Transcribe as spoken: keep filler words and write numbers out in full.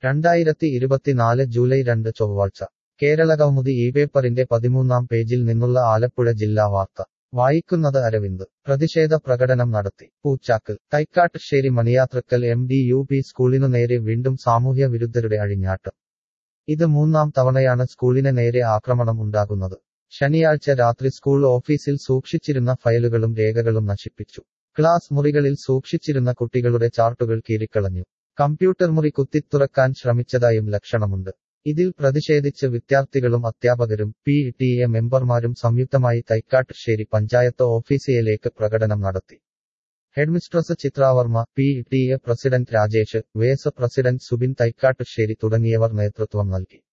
രണ്ടായിരത്തി ഇരുപത്തിനാല് ജൂലൈ രണ്ട് ചൊവ്വാഴ്ച കേരളകൗമുദി ഈ പേപ്പറിന്റെ പതിമൂന്നാം പേജിൽ നിന്നുള്ള ആലപ്പുഴ ജില്ലാ വാർത്ത വായിക്കുന്നത് അരവിന്ദ് പ്രതിഷേധ പ്രകടനം നടത്തി Poochakkal Thaikattussery Maniyathrakkal M D U P സ്കൂളിനു നേരെ വീണ്ടും സാമൂഹ്യ വിരുദ്ധരുടെ അഴിഞ്ഞാട്ടം ഇത് മൂന്നാം തവണയാണ് സ്കൂളിന് നേരെ ആക്രമണം ഉണ്ടാകുന്നത് ശനിയാഴ്ച രാത്രി സ്കൂൾ ഓഫീസിൽ സൂക്ഷിച്ചിരുന്ന ഫയലുകളും രേഖകളും നശിപ്പിച്ചു ക്ലാസ് മുറികളിൽ സൂക്ഷിച്ചിരുന്ന കുട്ടികളുടെ ചാർട്ടുകൾ കീറിക്കളഞ്ഞു കമ്പ്യൂട്ടർ മുറി കുത്തിത്തുറക്കാൻ ശ്രമിച്ചതായും ലക്ഷണമുണ്ട് ഇതിൽ പ്രതിഷേധിച്ച് വിദ്യാർത്ഥികളും അധ്യാപകരും പി ടി എ മെമ്പർമാരും സംയുക്തമായി തൈക്കാട്ടുശ്ശേരി പഞ്ചായത്ത് ഓഫീസിലേക്ക് പ്രകടനം നടത്തി headmistress Chithravarma P T A president Rajesh vice president Subin Thaikattussery തുടങ്ങിയവർ നേതൃത്വം നൽകി